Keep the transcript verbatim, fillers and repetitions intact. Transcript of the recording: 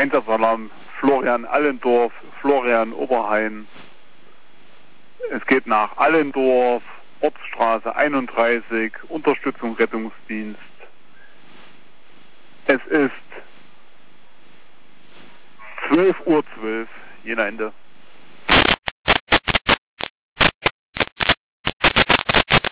Einsatzalarm Florian Allendorf, Florian Oberhain. Es geht nach Allendorf, Ortsstraße einunddreißig, Unterstützung Rettungsdienst. Es ist zwölf Uhr zwölf, Jena Ende.